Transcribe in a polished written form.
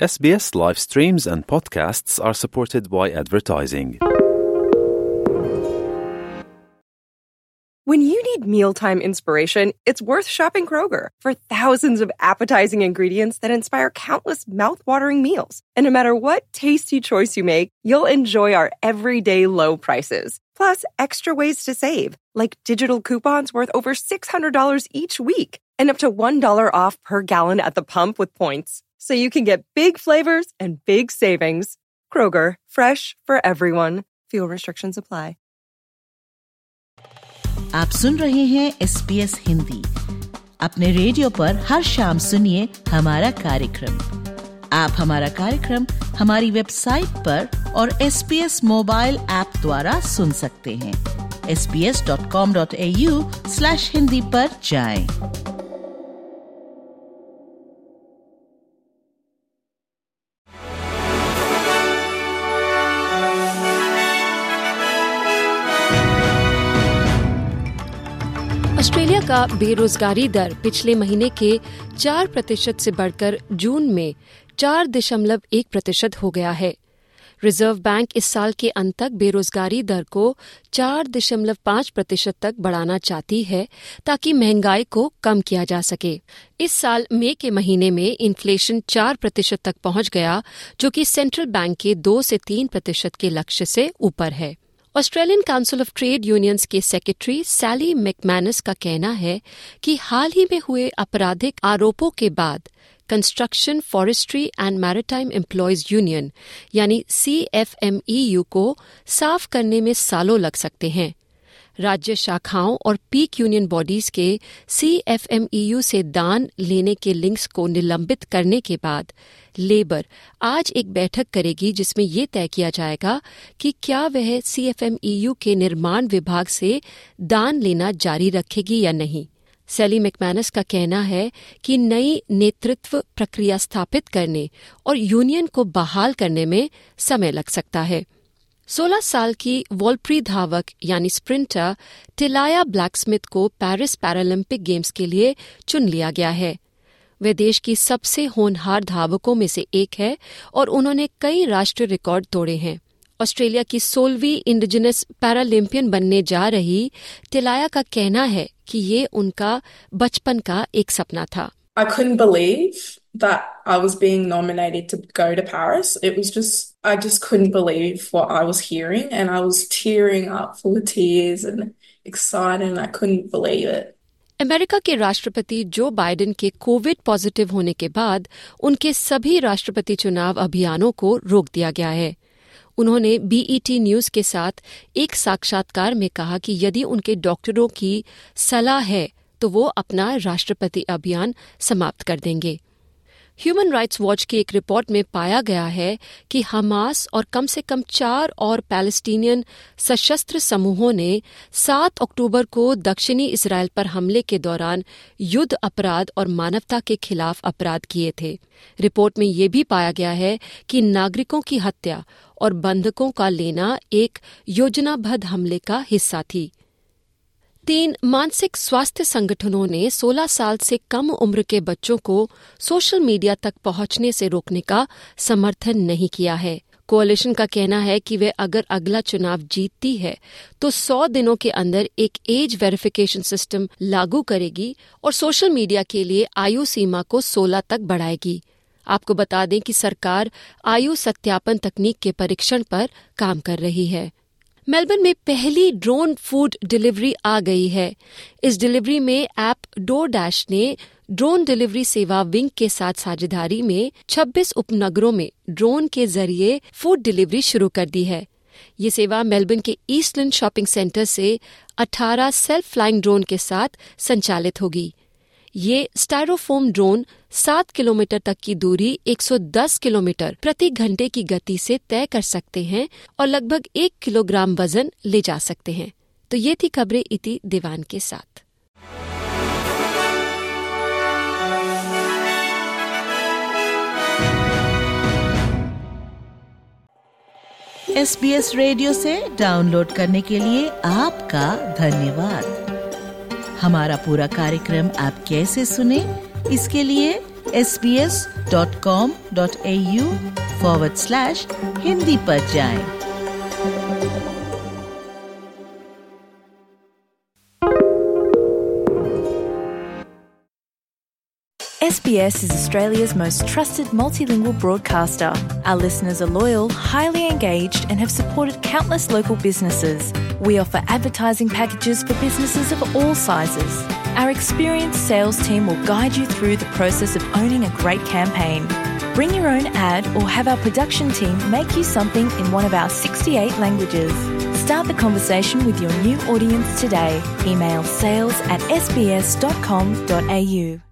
SBS live streams and podcasts are supported by advertising. When you need mealtime inspiration, it's worth shopping Kroger for thousands of appetizing ingredients that inspire countless mouth-watering meals. And no matter what tasty choice you make, you'll enjoy our everyday low prices. Plus, extra ways to save, like digital coupons worth over $600 each week and up to $1 off per gallon at the pump with points. So you can get big flavors and big savings. Kroger, fresh for everyone. Fuel restrictions apply. आप सुन रहे हैं SBS Hindi. अपने radio पर हर शाम सुनिए हमारा कार्यक्रम। आप हमारा कार्यक्रम हमारी वेबसाइट पर और SBS मोबाइल ऐप द्वारा सुन सकते हैं। sbs.com.au/hindi पर जाएं। ऑस्ट्रेलिया का बेरोजगारी दर पिछले महीने के 4% से बढ़कर जून में 4.1% हो गया है। रिजर्व बैंक इस साल के अंत तक बेरोजगारी दर को 4.5% तक बढ़ाना चाहती है ताकि महंगाई को कम किया जा सके। इस साल मई के महीने में इन्फ्लेशन 4% तक पहुंच गया, जो कि सेंट्रल बैंक के 2 से 3% के लक्ष्य से ऊपर है। Australian council of trade unions के सेक्रेटरी सैली मैकमैनस का कहना है कि हाल ही में हुए आपराधिक आरोपों के बाद construction, forestry and maritime employees union यानी CFMEU को साफ करने में सालों लग सकते हैं। राज्य शाखाओं और पीक यूनियन बॉडीज के CFMEU से दान लेने के लिंक्स को निलंबित करने के बाद लेबर आज एक बैठक करेगी जिसमें ये तय किया जाएगा कि क्या वह CFMEU के निर्माण विभाग से दान लेना जारी रखेगी या नहीं। सैली मैकमैनस का कहना है कि नई नेतृत्व प्रक्रिया स्थापित करने और यूनियन को बहाल करने में समय लग सकता है। 16 साल की वॉल्प्री धावक यानी स्प्रिंटर टिलाया ब्लैकस्मिथ को पेरिस पैरालंपिक गेम्स के लिए चुन लिया गया है। वे देश की सबसे होनहार धावकों में से एक है और उन्होंने कई राष्ट्रीय रिकॉर्ड तोड़े हैं। ऑस्ट्रेलिया की 16वीं इंडिजिनस पैरालंपियन बनने जा रही टिलाया का कहना है कि ये उनका बचपन का एक सपना था। I couldn't believe that I was being nominated to go to Paris. I just couldn't believe what I was hearing, and I was tearing up full of tears and excited, and I couldn't believe it. America के राष्ट्रपति Joe Biden के Covid positive होने के बाद उनके सभी राष्ट्रपति चुनाव अभियानों को रोक दिया गया है। उन्होंने BET न्यूज के साथ एक साक्षात्कार में कहा कि यदि उनके डॉक्टरों की सलाह है तो वो अपना राष्ट्रपति अभियान समाप्त कर देंगे। ह्यूमन राइट्स वॉच की एक रिपोर्ट में पाया गया है कि हमास और कम से कम 4 और पैलेस्टीनियन सशस्त्र समूहों ने 7 अक्टूबर को दक्षिणी इजरायल पर हमले के दौरान युद्ध अपराध और मानवता के खिलाफ अपराध किए थे। रिपोर्ट में ये भी पाया गया है कि नागरिकों की हत्या और बंधकों का लेना एक योजनाबद्ध हमले का हिस्सा थी। 3 मानसिक स्वास्थ्य संगठनों ने 16 साल से कम उम्र के बच्चों को सोशल मीडिया तक पहुंचने से रोकने का समर्थन नहीं किया है। कोalition का कहना है कि वे अगर अगला चुनाव जीतती है तो 100 दिनों के अंदर एक एज वेरिफिकेशन सिस्टम लागू करेगी और सोशल मीडिया के लिए आयु सीमा को 16 तक बढ़ाएगी। आपको बता दें कि सरकार आयु सत्यापन तकनीक के परीक्षण पर काम कर रही है। मेलबर्न में पहली ड्रोन फूड डिलीवरी आ गई है। इस डिलीवरी में ऐप डोरडैश ने ड्रोन डिलीवरी सेवा विंग के साथ साझेदारी में 26 उपनगरों में ड्रोन के जरिए फूड डिलीवरी शुरू कर दी है। ये सेवा मेलबर्न के ईस्टलैंड शॉपिंग सेंटर से 18 सेल्फ फ्लाइंग ड्रोन के साथ संचालित होगी। ये स्टायरोफोम ड्रोन 7 किलोमीटर तक की दूरी 110 किलोमीटर प्रति घंटे की गति से तय कर सकते हैं और लगभग 1 किलोग्राम वजन ले जा सकते हैं। तो ये थी खबरें इति दीवान के साथ। SBS रेडियो से डाउनलोड करने के लिए आपका धन्यवाद। हमारा पूरा कार्यक्रम आप कैसे सुने, इसके लिए sbs.com.au/Hindi पर जाएं। SBS is Australia's most trusted multilingual broadcaster. Our listeners are loyal, highly engaged, and have supported countless local businesses. We offer advertising packages for businesses of all sizes. Our experienced sales team will guide you through the process of owning a great campaign. Bring your own ad or have our production team make you something in one of our 68 languages. Start the conversation with your new audience today. Email sales@sbs.com.au.